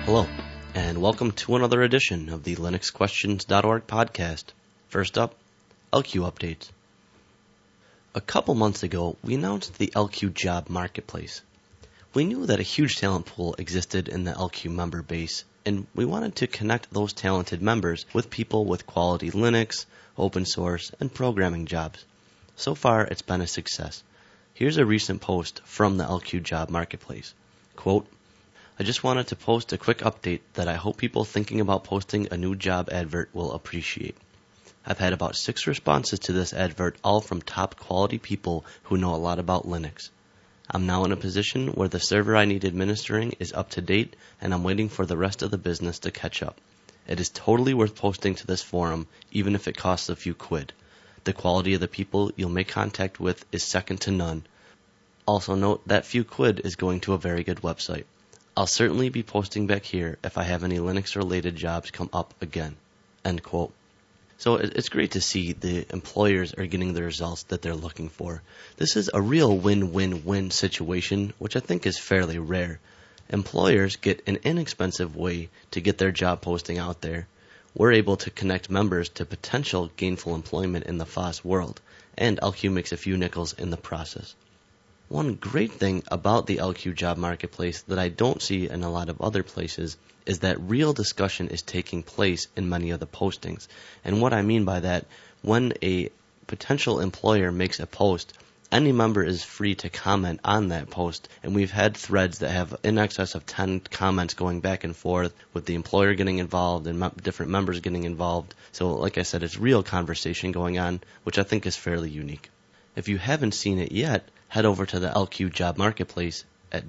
Hello, and welcome to another edition of the LinuxQuestions.org podcast. First up, LQ updates. A couple months ago, we announced the LQ Job Marketplace. We knew that a huge talent pool existed in the LQ member base, and we wanted to connect those talented members with people with quality Linux, open source, and programming jobs. So far, it's been a success. Here's a recent post from the LQ Job Marketplace. Quote, I just wanted to post a quick update that I hope people thinking about posting a new job advert will appreciate. I've had about 6 responses to this advert, all from top quality people who know a lot about Linux. I'm now in a position where the server I need administering is up to date, and I'm waiting for the rest of the business to catch up. It is totally worth posting to this forum, even if it costs a few quid. The quality of the people you'll make contact with is second to none. Also note that few quid is going to a very good website. I'll certainly be posting back here if I have any Linux-related jobs come up again. End quote. So it's great to see the employers are getting the results that they're looking for. This is a real win-win-win situation, which I think is fairly rare. Employers get an inexpensive way to get their job posting out there. We're able to connect members to potential gainful employment in the FOSS world, and LQ makes a few nickels in the process. One great thing about the LQ Job Marketplace that I don't see in a lot of other places is that real discussion is taking place in many of the postings. And what I mean by that, when a potential employer makes a post, any member is free to comment on that post. And we've had threads that have in excess of 10 comments going back and forth with the employer getting involved and different members getting involved. So like I said, it's real conversation going on, which I think is fairly unique. If you haven't seen it yet, head over to the LQ Job Marketplace at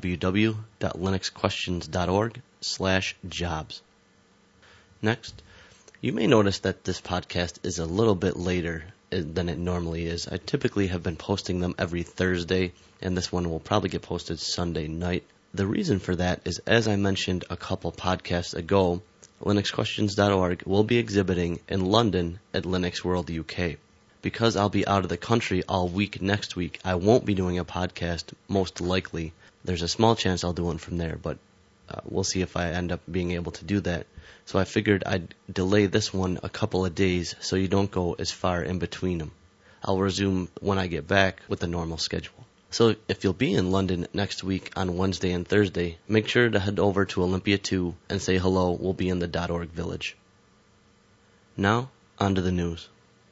www.linuxquestions.org/jobs. Next, you may notice that this podcast is a little bit later than it normally is. I typically have been posting them every Thursday, and this one will probably get posted Sunday night. The reason for that is, as I mentioned a couple podcasts ago, LinuxQuestions.org will be exhibiting in London at Linux World UK. Because I'll be out of the country all week next week, I won't be doing a podcast, most likely. There's a small chance I'll do one from there, but we'll see if I end up being able to do that. So I figured I'd delay this one a couple of days so you don't go as far in between them. I'll resume when I get back with the normal schedule. So if you'll be in London next week on Wednesday and Thursday, make sure to head over to Olympia 2 and say hello. We'll be in the .org village. Now, on to the news.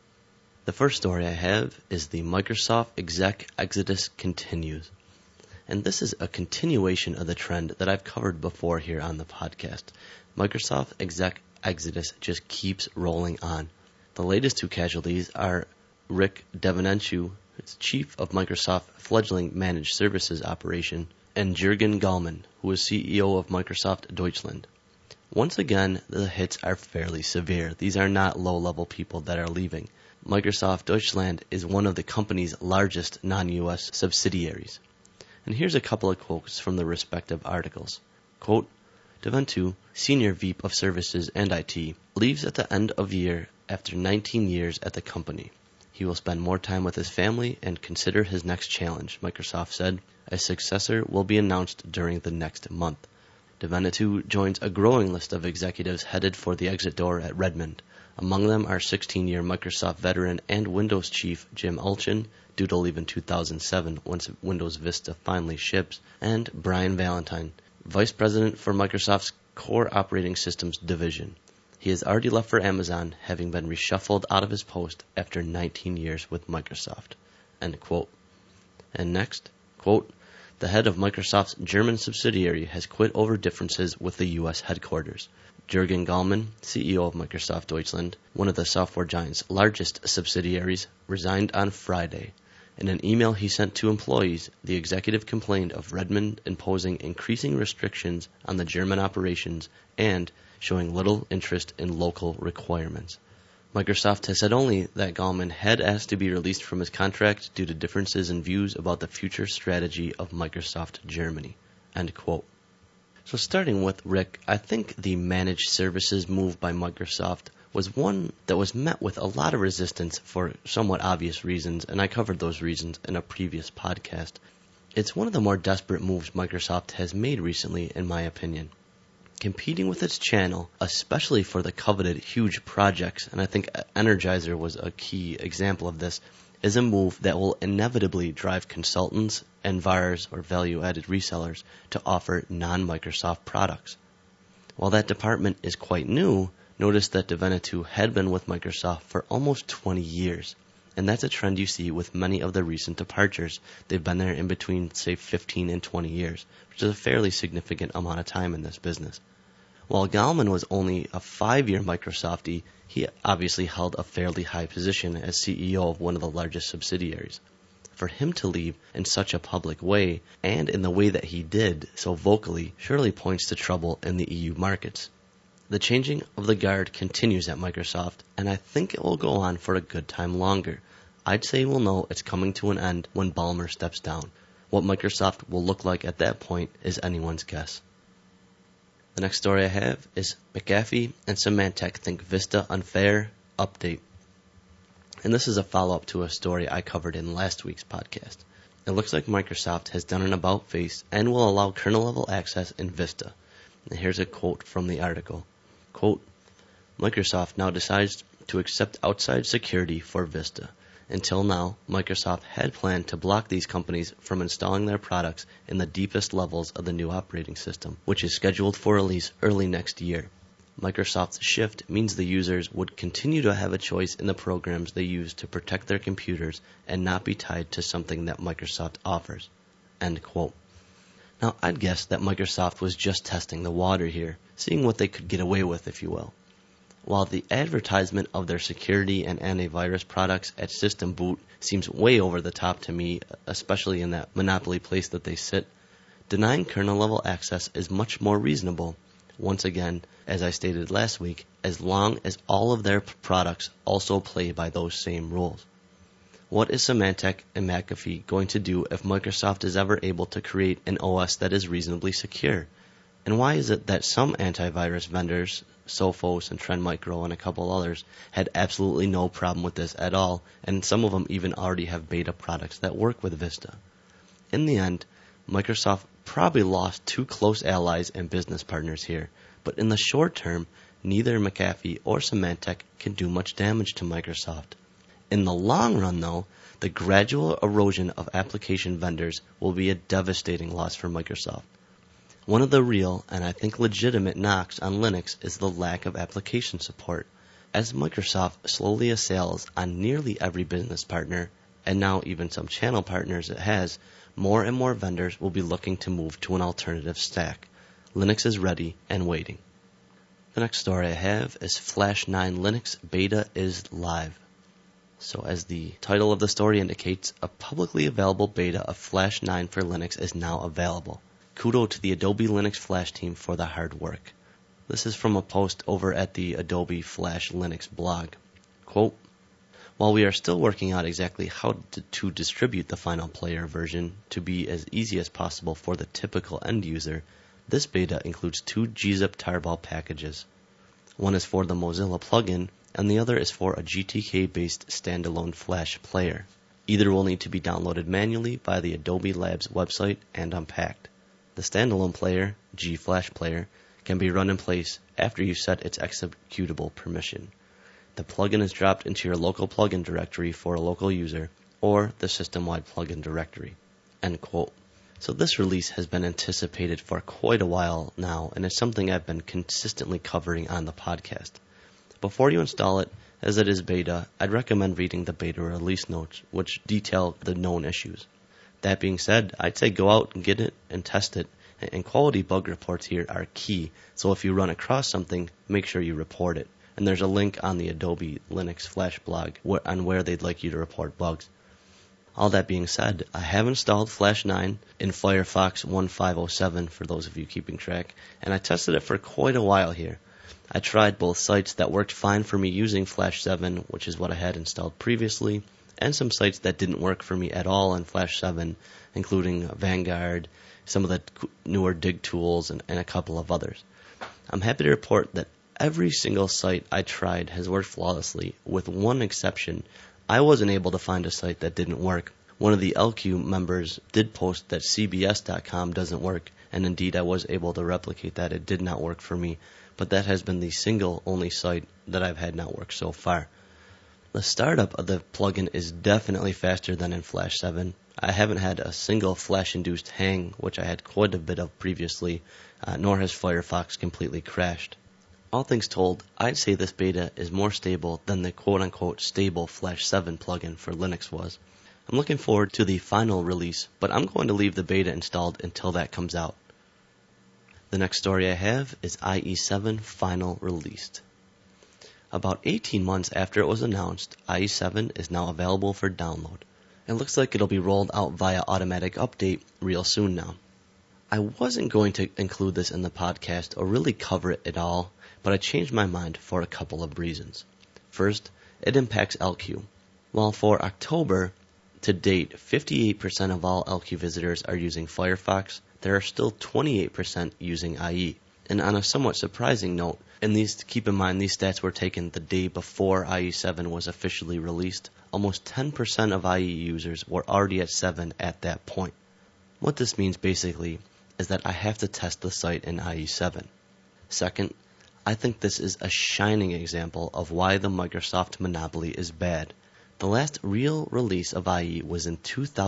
The first story I have is the Microsoft exec exodus continues. And this is a continuation of the trend that I've covered before here on the podcast. Microsoft exec exodus just keeps rolling on. The latest 2 casualties are Rick Devanenchu, chief of Microsoft fledgling managed services operation, and Jürgen Gallmann, who is CEO of Microsoft Deutschland. Once again, the hits are fairly severe. These are not low-level people that are leaving. Microsoft Deutschland is one of the company's largest non-U.S. subsidiaries. And here's a couple of quotes from the respective articles. Quote, Devanenchu, Senior VP of Services and IT, leaves at the end of year after 19 years at the company. He will spend more time with his family and consider his next challenge, Microsoft said. A successor will be announced during the next month. Devanenchu joins a growing list of executives headed for the exit door at Redmond. Among them are 16-year Microsoft veteran and Windows chief Jim Ulchin, due to leave in 2007 once Windows Vista finally ships, and Brian Valentine, vice president for Microsoft's Core Operating Systems division. He has already left for Amazon, having been reshuffled out of his post after 19 years with Microsoft. End quote. And next, quote, the head of Microsoft's German subsidiary has quit over differences with the U.S. headquarters. Jürgen Gallmann, CEO of Microsoft Deutschland, one of the software giant's largest subsidiaries, resigned on Friday. In an email he sent to employees, the executive complained of Redmond imposing increasing restrictions on the German operations and showing little interest in local requirements. Microsoft has said only that Gallmann had asked to be released from his contract due to differences in views about the future strategy of Microsoft Germany. End quote. So starting with Rick, I think the managed services move by Microsoft was one that was met with a lot of resistance for somewhat obvious reasons, and I covered those reasons in a previous podcast. It's one of the more desperate moves Microsoft has made recently, in my opinion. Competing with its channel, especially for the coveted huge projects, and I think Energizer was a key example of this, is a move that will inevitably drive consultants and VARs or value-added resellers to offer non-Microsoft products. While that department is quite new, notice that Deveneto had been with Microsoft for almost 20 years. And that's a trend you see with many of the recent departures. They've been there in between, say, 15 and 20 years, which is a fairly significant amount of time in this business. While Gallman was only a 5-year Microsoftie, he obviously held a fairly high position as CEO of one of the largest subsidiaries. For him to leave in such a public way, and in the way that he did so vocally, surely points to trouble in the EU markets. The changing of the guard continues at Microsoft, and I think it will go on for a good time longer. I'd say we'll know it's coming to an end when Ballmer steps down. What Microsoft will look like at that point is anyone's guess. The next story I have is McAfee and Symantec think Vista unfair, update. And this is a follow-up to a story I covered in last week's podcast. It looks like Microsoft has done an about-face and will allow kernel-level access in Vista. And here's a quote from the article. Quote, Microsoft now decides to accept outside security for Vista. Until now, Microsoft had planned to block these companies from installing their products in the deepest levels of the new operating system, which is scheduled for release early next year. Microsoft's shift means the users would continue to have a choice in the programs they use to protect their computers and not be tied to something that Microsoft offers. End quote. Now, I'd guess that Microsoft was just testing the water here, seeing what they could get away with, if you will. While the advertisement of their security and antivirus products at System Boot seems way over the top to me, especially in that monopoly place that they sit, denying kernel-level access is much more reasonable. Once again, as I stated last week, as long as all of their products also play by those same rules. What is Symantec and McAfee going to do if Microsoft is ever able to create an OS that is reasonably secure? And why is it that some antivirus vendors, Sophos and Trend Micro and a couple others, had absolutely no problem with this at all, and some of them even already have beta products that work with Vista? In the end, Microsoft probably lost two close allies and business partners here, but in the short term, neither McAfee or Symantec can do much damage to Microsoft. In the long run, though, the gradual erosion of application vendors will be a devastating loss for Microsoft. One of the real, and I think legitimate, knocks on Linux is the lack of application support. As Microsoft slowly assails on nearly every business partner, and now even some channel partners it has, more and more vendors will be looking to move to an alternative stack. Linux is ready and waiting. The next story I have is Flash 9 Linux beta is live. So as the title of the story indicates, a publicly available beta of Flash 9 for Linux is now available. Kudos to the Adobe Linux Flash team for the hard work. This is from a post over at the Adobe Flash Linux blog. Quote, while we are still working out exactly how to distribute the final player version to be as easy as possible for the typical end user, this beta includes two gzip tarball packages. One is for the Mozilla plugin, and the other is for a GTK-based standalone Flash player. Either will need to be downloaded manually by the Adobe Labs website and unpacked. The standalone player, GFlash Player, can be run in place after you set its executable permission. The plugin is dropped into your local plugin directory for a local user, or the system-wide plugin directory. End quote. So this release has been anticipated for quite a while now, and it's something I've been consistently covering on the podcast. Before you install it, as it is beta, I'd recommend reading the beta release notes, which detail the known issues. That being said, I'd say go out and get it and test it, and quality bug reports here are key, so if you run across something, make sure you report it. And there's a link on the Adobe Linux Flash blog on where they'd like you to report bugs. All that being said, I have installed Flash 9 in Firefox 1507 for those of you keeping track, and I tested it for quite a while here. I tried both sites that worked fine for me using Flash 7, which is what I had installed previously, and some sites that didn't work for me at all in Flash 7, including Vanguard, some of the newer dig tools, and a couple of others. I'm happy to report that every single site I tried has worked flawlessly, with one exception. I wasn't able to find a site that didn't work, One of the LQ members did post that CBS.com doesn't work, and indeed I was able to replicate that. It did not work for me, but that has been the single only site that I've had not work so far. The startup of the plugin is definitely faster than in Flash 7. I haven't had a single Flash-induced hang, which I had quite a bit of previously, nor has Firefox completely crashed. All things told, I'd say this beta is more stable than the quote-unquote stable Flash 7 plugin for Linux was. I'm looking forward to the final release, but I'm going to leave the beta installed until that comes out. The next story I have is IE7 final released. About 18 months after it was announced, IE7 is now available for download. It looks like it'll be rolled out via automatic update real soon now. I wasn't going to include this in the podcast or really cover it at all, but I changed my mind for a couple of reasons. First, it impacts LQ. While for October, to date, 58% of all LQ visitors are using Firefox, there are still 28% using IE. And on a somewhat surprising note, keep in mind these stats were taken the day before IE7 was officially released, almost 10% of IE users were already at 7 at that point. What this means basically is that I have to test the site in IE7. Second, I think this is a shining example of why the Microsoft monopoly is bad. The last real release of IE was in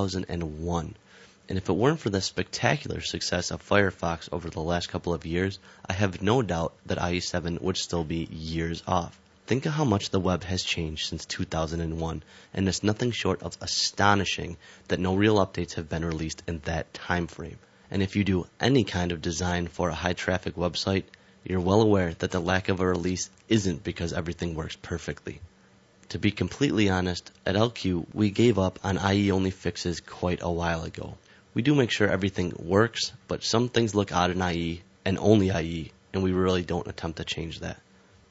2001, and if it weren't for the spectacular success of Firefox over the last couple of years, I have no doubt that IE7 would still be years off. Think of how much the web has changed since 2001, and it's nothing short of astonishing that no real updates have been released in that time frame. And if you do any kind of design for a high-traffic website, you're well aware that the lack of a release isn't because everything works perfectly. To be completely honest, at LQ, we gave up on IE-only fixes quite a while ago. We do make sure everything works, but some things look odd in IE, and only IE, and we really don't attempt to change that.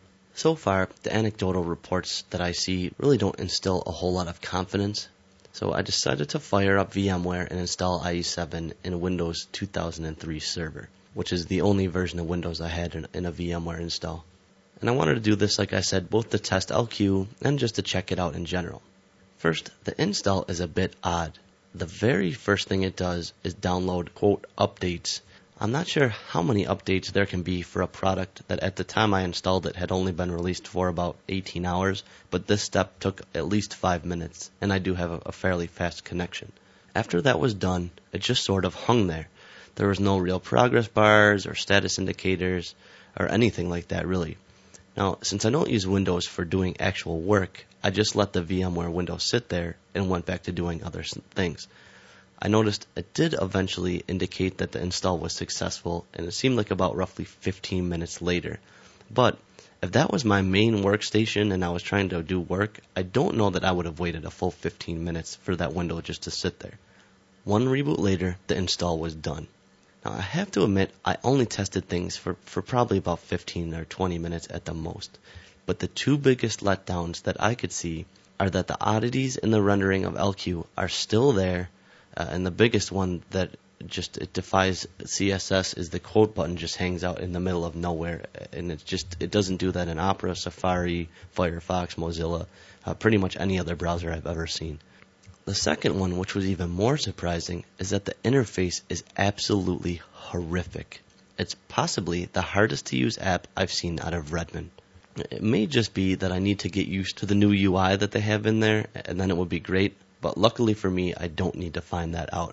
So far, the anecdotal reports that I see really don't instill a whole lot of confidence, so I decided to fire up VMware and install IE7 in a Windows 2003 server, which is the only version of Windows I had in a VMware install. And I wanted to do this, like I said, both to test LQ and just to check it out in general. First, the install is a bit odd. The very first thing it does is download, quote, updates. I'm not sure how many updates there can be for a product that at the time I installed it had only been released for about 18 hours, but this step took at least 5 minutes, and I do have a fairly fast connection. After that was done, it just sort of hung there. There was no real progress bars or status indicators or anything like that really. Now, since I don't use Windows for doing actual work, I just let the VMware window sit there and went back to doing other things. I noticed it did eventually indicate that the install was successful, and it seemed like about roughly 15 minutes later. But if that was my main workstation and I was trying to do work, I don't know that I would have waited a full 15 minutes for that window just to sit there. One reboot later, the install was done. Now, I have to admit, I only tested things for probably about 15 or 20 minutes at the most. But the two biggest letdowns that I could see are that the oddities in the rendering of LQ are still there, and the biggest one that it defies CSS is the quote button just hangs out in the middle of nowhere, and it doesn't do that in Opera, Safari, Firefox, Mozilla, pretty much any other browser I've ever seen. The second one, which was even more surprising, is that the interface is absolutely horrific. It's possibly the hardest to use app I've seen out of Redmond. It may just be that I need to get used to the new UI that they have in there, and then it would be great, but luckily for me, I don't need to find that out.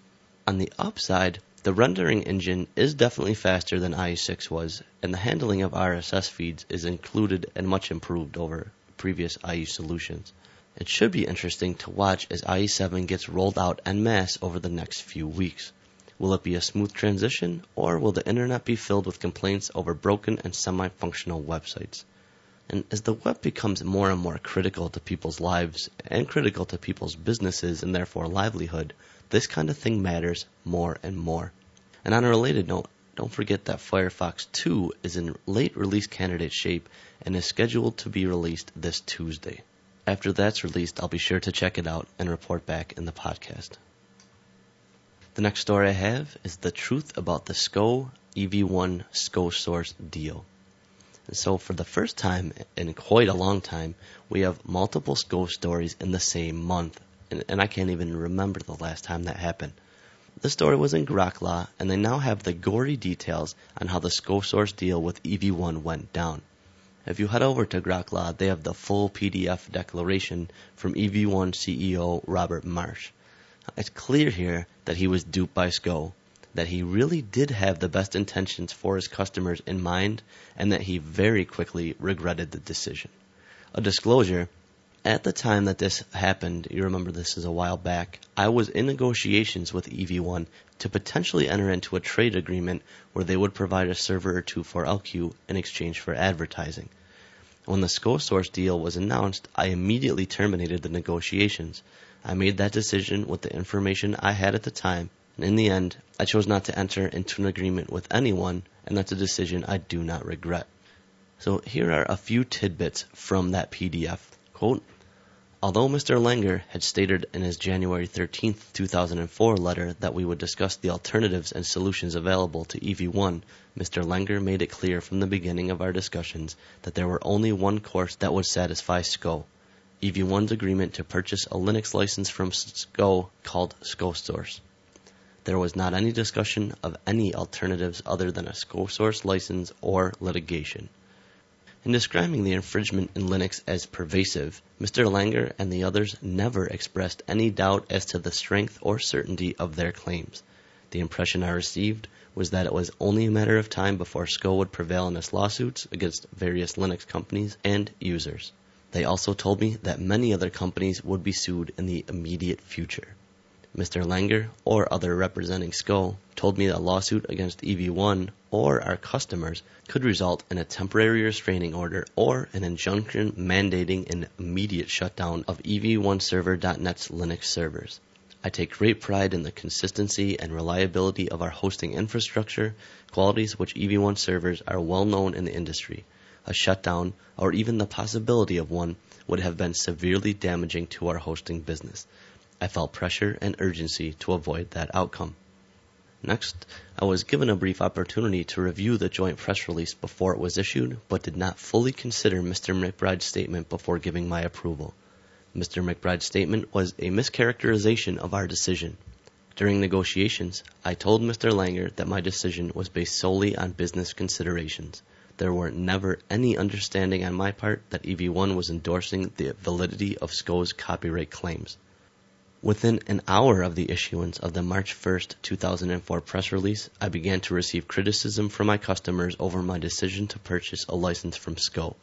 On the upside, the rendering engine is definitely faster than IE6 was, and the handling of RSS feeds is included and much improved over previous IE solutions. It should be interesting to watch as IE7 gets rolled out en masse over the next few weeks. Will it be a smooth transition, or will the internet be filled with complaints over broken and semi-functional websites? And as the web becomes more and more critical to people's lives and critical to people's businesses and therefore livelihood, this kind of thing matters more and more. And on a related note, don't forget that Firefox 2 is in late release candidate shape and is scheduled to be released this Tuesday. After that's released, I'll be sure to check it out and report back in the podcast. The next story I have is the truth about the SCO EV1 SCO source deal. And so for the first time in quite a long time, we have multiple SCO stories in the same month. and I can't even remember the last time that happened. The story was in Grok Law, and they now have the gory details on how the ScoSource deal with EV1 went down. If you head over to Grok Law, they have the full PDF declaration from EV1 CEO Robert Marsh. It's clear here that he was duped by SCO, that he really did have the best intentions for his customers in mind, and that he very quickly regretted the decision. A disclosure: at the time that this happened, you remember this is a while back, I was in negotiations with EV1 to potentially enter into a trade agreement where they would provide a server or two for LQ in exchange for advertising. When the ScoSource deal was announced, I immediately terminated the negotiations. I made that decision with the information I had at the time, and in the end, I chose not to enter into an agreement with anyone, and that's a decision I do not regret. So here are a few tidbits from that PDF. Quote, although Mr. Langer had stated in his January 13, 2004 letter that we would discuss the alternatives and solutions available to EV1, Mr. Langer made it clear from the beginning of our discussions that there were only one course that would satisfy SCO, EV1's agreement to purchase a Linux license from SCO called ScoSource. There was not any discussion of any alternatives other than a ScoSource license or litigation. In describing the infringement in Linux as pervasive, Mr. Langer and the others never expressed any doubt as to the strength or certainty of their claims. The impression I received was that it was only a matter of time before SCO would prevail in its lawsuits against various Linux companies and users. They also told me that many other companies would be sued in the immediate future. Mr. Langer, or other representing SCO, told me that a lawsuit against EV1 or our customers could result in a temporary restraining order or an injunction mandating an immediate shutdown of EV1server.net's Linux servers. I take great pride in the consistency and reliability of our hosting infrastructure, qualities which EV1 servers are well known in the industry. A shutdown, or even the possibility of one, would have been severely damaging to our hosting business. I felt pressure and urgency to avoid that outcome. Next, I was given a brief opportunity to review the joint press release before it was issued, but did not fully consider Mr. McBride's statement before giving my approval. Mr. McBride's statement was a mischaracterization of our decision. During negotiations, I told Mr. Langer that my decision was based solely on business considerations. There were never any understanding on my part that EV1 was endorsing the validity of SCO's copyright claims. Within an hour of the issuance of the March 1, 2004 press release, I began to receive criticism from my customers over my decision to purchase a license from SCO.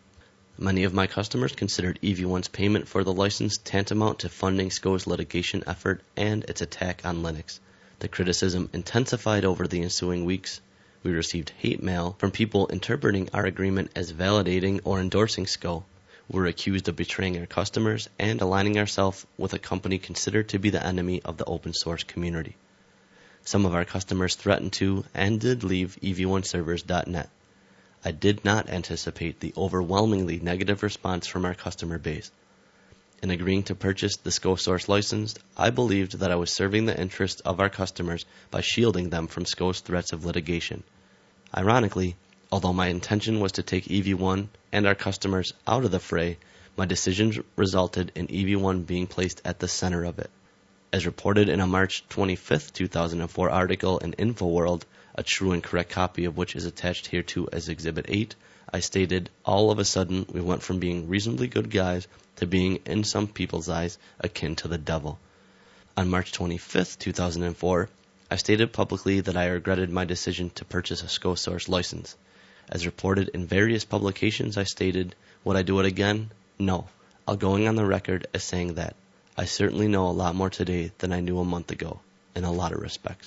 Many of my customers considered EV1's payment for the license tantamount to funding SCO's litigation effort and its attack on Linux. The criticism intensified over the ensuing weeks. We received hate mail from people interpreting our agreement as validating or endorsing SCO. We're accused of betraying our customers and aligning ourselves with a company considered to be the enemy of the open source community. Some of our customers threatened to and did leave EV1servers.net. I did not anticipate the overwhelmingly negative response from our customer base. In agreeing to purchase the ScoSource license, I believed that I was serving the interests of our customers by shielding them from SCO's threats of litigation. Ironically, although my intention was to take EV1 and our customers out of the fray, my decisions resulted in EV1 being placed at the center of it. As reported in a March 25, 2004 article in InfoWorld, a true and correct copy of which is attached hereto as Exhibit 8, I stated, all of a sudden we went from being reasonably good guys to being, in some people's eyes, akin to the devil. On March 25, 2004, I stated publicly that I regretted my decision to purchase a ScoSource license. As reported in various publications, I stated, would I do it again? No. I'll going on the record as saying that. I certainly know a lot more today than I knew a month ago, in a lot of respects.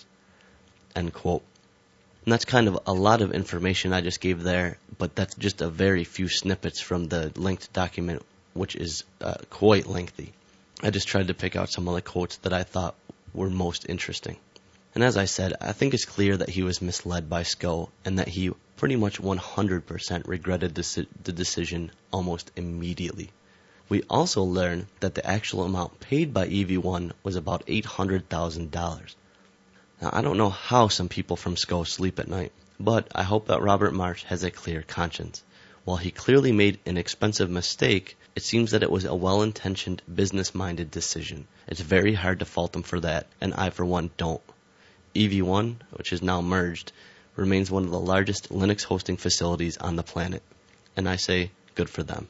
End quote. And that's kind of a lot of information I just gave there, but that's just a very few snippets from the linked document, which is quite lengthy. I just tried to pick out some of the quotes that I thought were most interesting. And as I said, I think it's clear that he was misled by SCO and that he pretty much 100% regretted the decision almost immediately. We also learned that the actual amount paid by EV1 was about $800,000. Now, I don't know how some people from SCO sleep at night, but I hope that Robert Marsh has a clear conscience. While he clearly made an expensive mistake It seems that it was a well-intentioned, business-minded decision. It's very hard to fault them for that, and I, for one, don't. EV1, which is now merged, remains one of the largest Linux hosting facilities on the planet, and I say, good for them.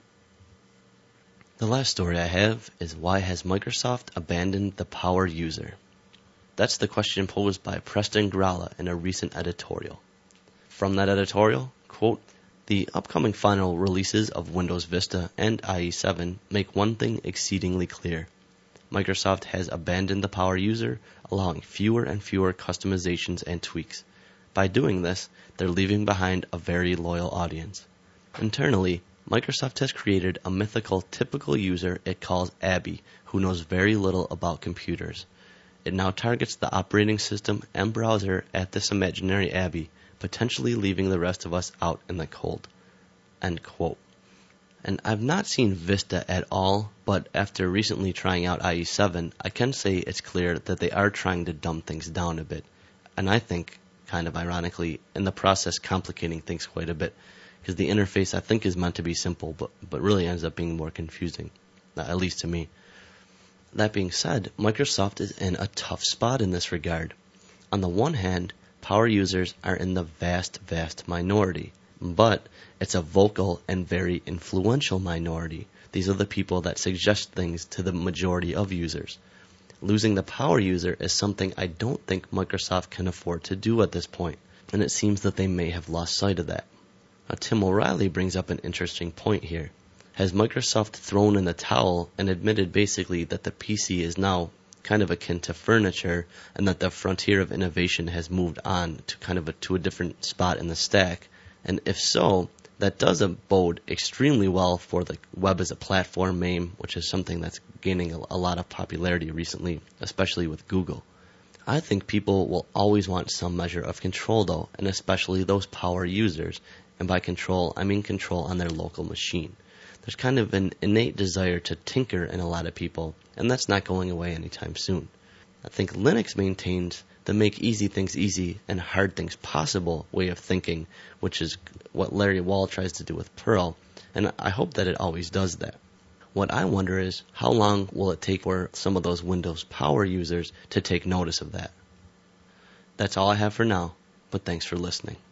The last story I have is, why has Microsoft abandoned the power user? That's the question posed by Preston Gralla in a recent editorial. From that editorial, quote, "The upcoming final releases of Windows Vista and IE7 make one thing exceedingly clear. Microsoft has abandoned the power user, allowing fewer and fewer customizations and tweaks. By doing this, they're leaving behind a very loyal audience. Internally, Microsoft has created a mythical typical user it calls Abby, who knows very little about computers. It now targets the operating system and browser at this imaginary Abby, potentially leaving the rest of us out in the cold." End quote. And I've not seen Vista at all, but after recently trying out IE7, I can say it's clear that they are trying to dumb things down a bit. And I think, kind of ironically, in the process complicating things quite a bit, because the interface I think is meant to be simple, but really ends up being more confusing, at least to me. That being said, Microsoft is in a tough spot in this regard. On the one hand, power users are in the vast, vast minority, but it's a vocal and very influential minority. These are the people that suggest things to the majority of users. Losing the power user is something I don't think Microsoft can afford to do at this point, and it seems that they may have lost sight of that. Now, Tim O'Reilly brings up an interesting point here. Has Microsoft thrown in the towel and admitted basically that the PC is now kind of akin to furniture, and that the frontier of innovation has moved on to a different spot in the stack? And if so, that does bode extremely well for the web as a platform MAME, which is something that's gaining a lot of popularity recently, especially with Google. I think people will always want some measure of control though, and especially those power users. And by control, I mean control on their local machine. There's kind of an innate desire to tinker in a lot of people, and that's not going away anytime soon. I think Linux maintains the make easy things easy and hard things possible way of thinking, which is what Larry Wall tries to do with Perl, and I hope that it always does that. What I wonder is, how long will it take for some of those Windows power users to take notice of that? That's all I have for now, but thanks for listening.